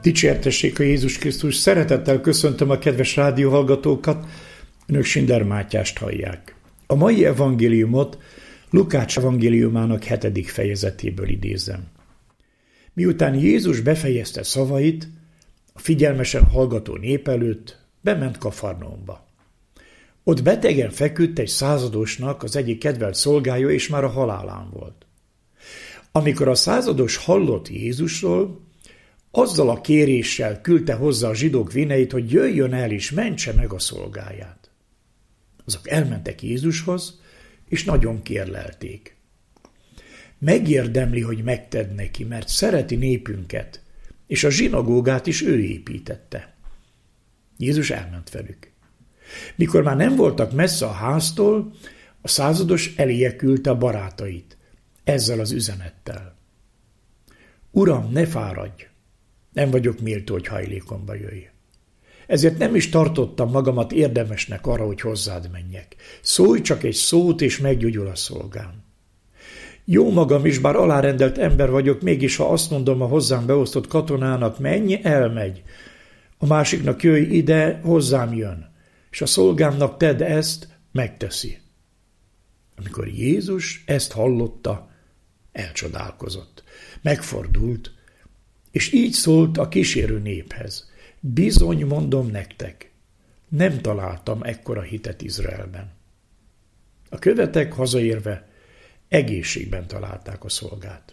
Dicsértessék a Jézus Krisztus! Szeretettel köszöntöm a kedves rádióhallgatókat, önök Sinder Mátyást hallják. A mai evangéliumot Lukács evangéliumának 7. fejezetéből idézem. Miután Jézus befejezte szavait, a figyelmesen hallgató nép előtt bement Kafarnaumba. Ott betegen feküdt egy századosnak az egyik kedvelt szolgája, és már a halálán volt. Amikor a százados hallott Jézusról, azzal a kéréssel küldte hozzá a zsidók véneit, hogy jöjjön el és mentse meg a szolgáját. Azok elmentek Jézushoz, és nagyon kérlelték. Megérdemli, hogy megtedd neki, mert szereti népünket, és a zsinagógát is ő építette. Jézus elment velük. Mikor már nem voltak messze a háztól, a százados eléje küldte a barátait, ezzel az üzenettel. Uram, ne fáradj! Nem vagyok méltó, hogy hajlékomba jöjj. Ezért nem is tartottam magamat érdemesnek arra, hogy hozzád menjek. Szólj csak egy szót, és meggyógyul a szolgám. Jó magam is, bár alárendelt ember vagyok, mégis ha azt mondom a hozzám beosztott katonának, menj, elmegy. A másiknak jöjj ide, hozzám jön. És a szolgámnak tedd ezt, megteszi. Amikor Jézus ezt hallotta, elcsodálkozott. Megfordult, és így szólt a kísérő néphez. Bizony, mondom nektek, nem találtam ekkora hitet Izraelben. A követek hazaérve egészségben találták a szolgát.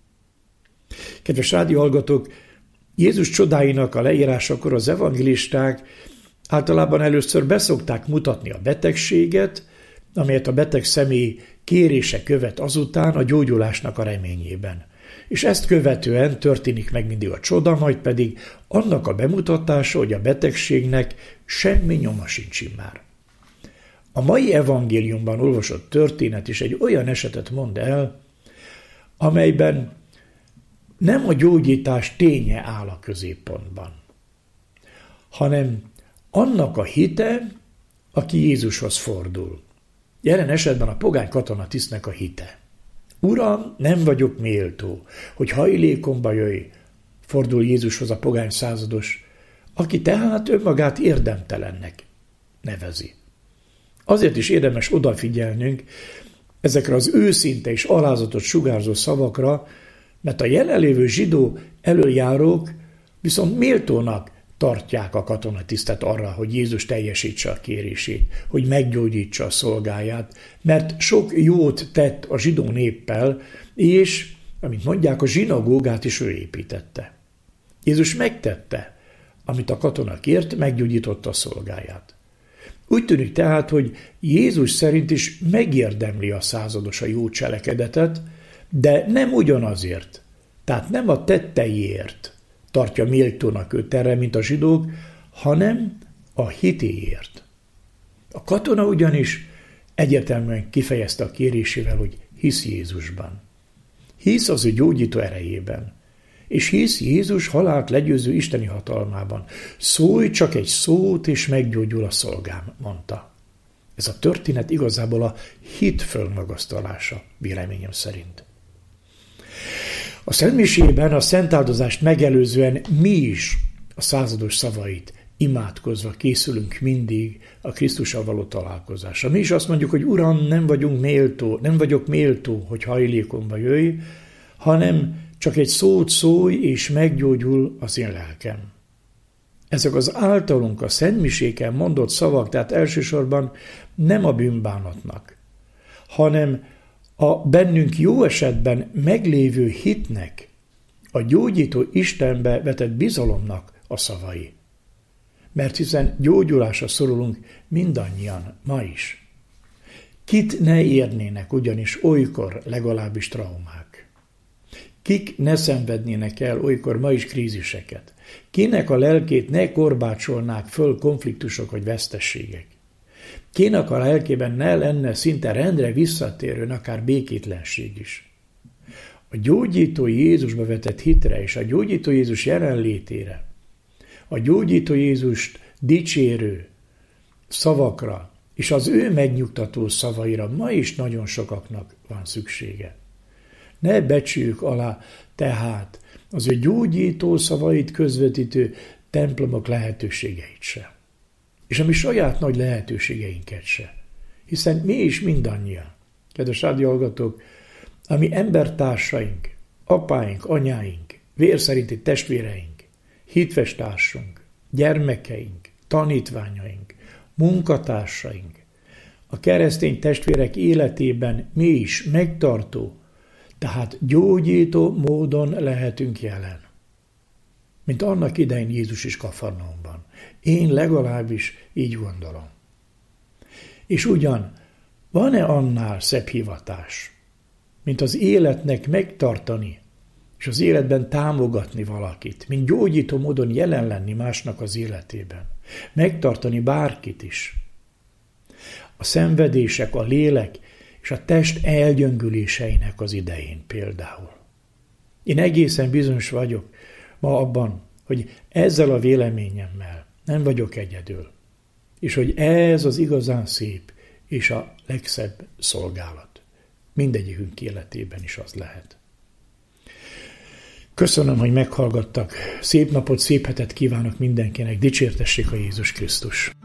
Kedves rádióhallgatók, Jézus csodáinak a leírásakor az evangélisták általában először beszokták mutatni a betegséget, amelyet a beteg személy kérése követ azután a gyógyulásnak a reményében. És ezt követően történik meg mindig a csoda, majd pedig annak a bemutatása, hogy a betegségnek semmi nyoma sincs immár. A mai evangéliumban olvasott történet is egy olyan esetet mond el, amelyben nem a gyógyítás ténye áll a középpontban, hanem annak a hite, aki Jézushoz fordul. Jelen esetben a pogány katonatisztnek a hite. Uram, nem vagyok méltó, hogy hajlékomba jöjj, fordul Jézushoz a pogány százados, aki tehát önmagát érdemtelennek nevezi. Azért is érdemes odafigyelnünk ezekre az őszinte és alázatot sugárzó szavakra, mert a jelenlévő zsidó elöljárók viszont méltónak tartják a katonatisztet arra, hogy Jézus teljesítse a kérését, hogy meggyógyítsa a szolgáját, mert sok jót tett a zsidó néppel, és, amint mondják, a zsinagógát is ő építette. Jézus megtette, amit a katona kért, meggyógyította a szolgáját. Úgy tűnik tehát, hogy Jézus szerint is megérdemli a százados a jó cselekedetet, de nem ugyanazért, tehát nem a tetteiért tartja méltónak őt erre, mint a zsidók, hanem a hitéért. A katona ugyanis egyértelműen kifejezte a kérésével, hogy hisz Jézusban. Hisz az ő gyógyító erejében, és hisz Jézus halált legyőző isteni hatalmában. Szólj csak egy szót, és meggyógyul a szolgám, mondta. Ez a történet igazából a hit fölmagasztalása, véleményem szerint. A szentmisében a szentáldozást megelőzően mi is a százados szavait imádkozva készülünk mindig a Krisztussal való találkozásra. Mi is azt mondjuk, hogy Uram, nem vagyok méltó, hogy hajlékomba jöjj, hanem csak egy szót szólj, és meggyógyul az én lelkem. Ezek az általunk a szentmiséken mondott szavak, tehát elsősorban nem a bűnbánatnak, hanem a bennünk jó esetben meglévő hitnek, a gyógyító Istenbe vetett bizalomnak a szavai. Mert hiszen gyógyulásra szorulunk mindannyian ma is. Kit ne érnének ugyanis olykor legalábbis traumák? Kik ne szenvednének el olykor ma is kríziseket? Kinek a lelkét ne korbácsolnák föl konfliktusok vagy vesztességek? Kinek a lelkében ne lenne szinte rendre visszatérőn akár békétlenség is? A gyógyító Jézusba vetett hitre és a gyógyító Jézus jelenlétére, a gyógyító Jézust dicsérő szavakra és az ő megnyugtató szavaira ma is nagyon sokaknak van szüksége. Ne becsüljük alá tehát az ő gyógyító szavait közvetítő templomok lehetőségeit se. És a mi saját nagy lehetőségeinket se. Hiszen mi is mindannyian, kedves rádióhallgatók, a mi embertársaink, apáink, anyáink, vérszerinti testvéreink, hitvestársunk, gyermekeink, tanítványaink, munkatársaink, a keresztény testvérek életében mi is megtartó, tehát gyógyító módon lehetünk jelen. Mint annak idején Jézus is Kafarnaumban. Én legalábbis így gondolom. És ugyan, van-e annál szebb hivatás, mint az életnek megtartani, és az életben támogatni valakit, mint gyógyító módon jelen lenni másnak az életében, megtartani bárkit is. A szenvedések, a lélek és a test elgyöngüléseinek az idején például. Én egészen bizonyos vagyok ma abban, hogy ezzel a véleményemmel nem vagyok egyedül, és hogy ez az igazán szép és a legszebb szolgálat. Mindegyikünk életében is az lehet. Köszönöm, hogy meghallgattak. Szép napot, szép hetet kívánok mindenkinek. Dicsértessék a Jézus Krisztus!